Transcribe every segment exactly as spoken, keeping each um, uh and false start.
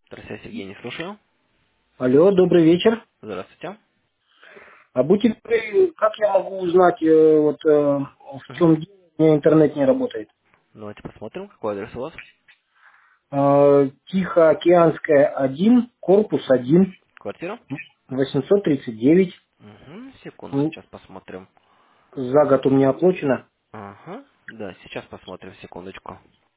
Здравствуйте, Сергей, не слушаю. Алло, добрый вечер. Здравствуйте. А будьте добры, как я могу узнать, э, вот э, в Мгм. чем дело, у меня интернет не работает? Давайте посмотрим, какой адрес у вас. Э, Тихоокеанская один, корпус один, Квартира? восемьсот тридцать девять. Угу, секунду, М, сейчас посмотрим. За год у меня оплачено. Ага, да, сейчас посмотрим, секундочку.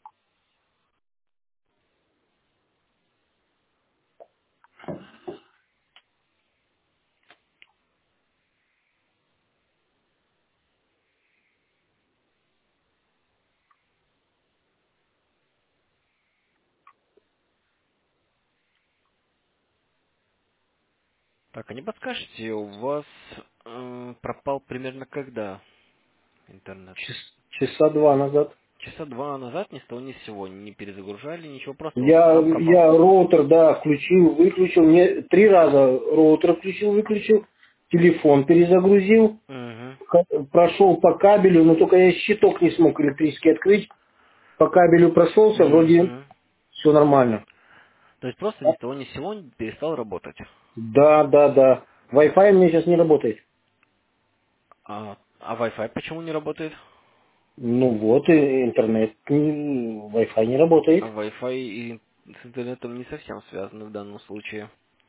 Так, а не подскажете, у вас э, пропал примерно когда интернет? Час- часа два назад. Часа два назад, ни с того ни с сего, не перезагружали, ничего, просто вот Я, сам пропал. я роутер, да, включил, выключил. Мне три раза роутер включил, выключил. Телефон перезагрузил. Угу, Ка- Прошел по кабелю, но только я щиток не смог электрически открыть. По кабелю прошелся, вроде угу. все нормально. То есть просто ни с того ни с сего перестал работать. Да, да, да. Wi-Fi у меня сейчас не работает. А, а Wi-Fi почему не работает? Ну вот, и интернет, м, Wi-Fi не А работает. Wi-Fi и с интернетом не совсем связаны в данном случае.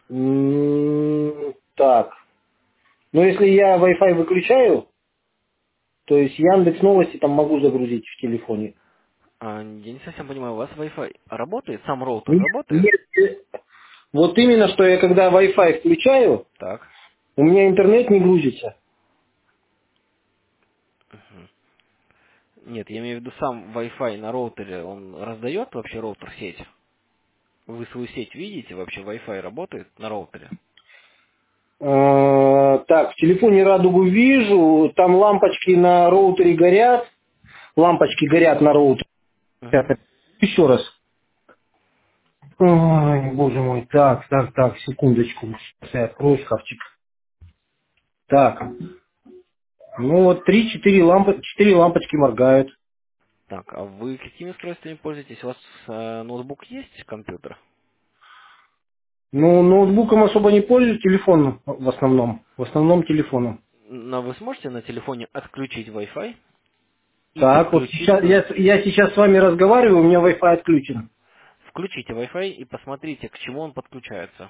М, Так, ну если я Wi-Fi выключаю, то есть Яндекс Новости там могу загрузить в телефоне. А, я не совсем понимаю, у вас Wi-Fi работает? Сам роутер Нет, работает? нет, э, вот именно, что я когда Wi-Fi включаю, Так. у меня интернет не грузится. Мгм. Нет, я имею в виду сам Wi-Fi на роутере, он раздает вообще роутер сеть? Вы свою сеть видите? Вообще Wi-Fi работает на роутере? Э, Так, в телефоне радугу вижу, там лампочки на роутере горят, лампочки горят на роутере. Угу. Еще раз. Ой, боже мой, так, так, так, секундочку. Сейчас я открою шкафчик. Так, ну вот три-четыре лампы, четыре лампочки моргают. Так, а вы какими устройствами пользуетесь? У вас э, ноутбук есть, компьютер? Ну, ноутбуком особо не пользуюсь, телефоном в основном. В основном телефоном. Но вы сможете на телефоне отключить Wi-Fi и Так, вот сейчас, подключиться. я, я сейчас с вами разговариваю, у меня Wi-Fi отключен. Включите Wi-Fi и посмотрите, к чему он подключается.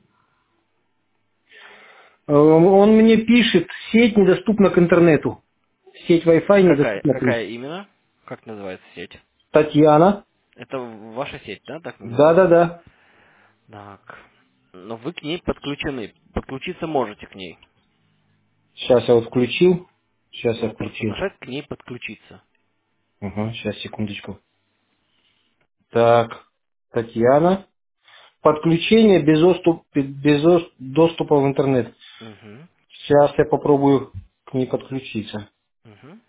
Э, Он мне пишет, сеть недоступна к интернету. Сеть Wi-Fi Какая, недоступна к интернету. какая именно? Как называется сеть? Татьяна. Это ваша сеть, да, так называется? Да-да-да. Так. Но вы к ней подключены. Подключиться можете к ней. Сейчас я вот включил. Сейчас я Ну, просто включил. нажать к ней подключиться. Ага, сейчас, секундочку. Так, Татьяна. Подключение без, доступ- без ос- доступа в интернет. Угу. Сейчас я попробую к ней подключиться. Угу.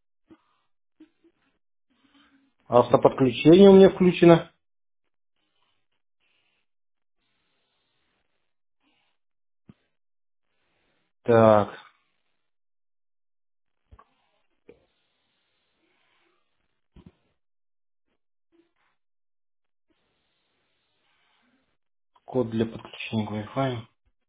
Автоподключение у меня включено. Так, код для подключения к Wi-Fi.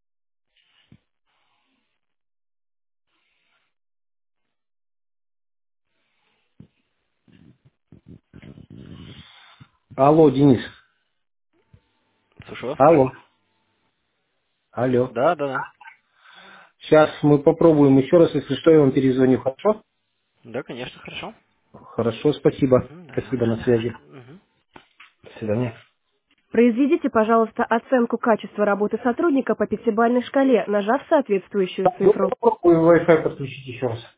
Алло, Денис. Слушаю вас. Алло. Алло. Да, да, да. Сейчас мы попробуем еще раз, если что, я вам перезвоню. Хорошо? Да, конечно, хорошо. Хорошо, спасибо. Угу, да, Спасибо, до на связи. свидания. Угу. До свидания. Произведите, пожалуйста, оценку качества работы сотрудника по пятибалльной шкале, нажав соответствующую цифру. Попробуем Wi-Fi подключить еще раз.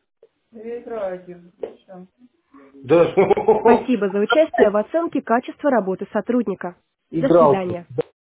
Да. Спасибо за участие в оценке качества работы сотрудника. До Играл. свидания.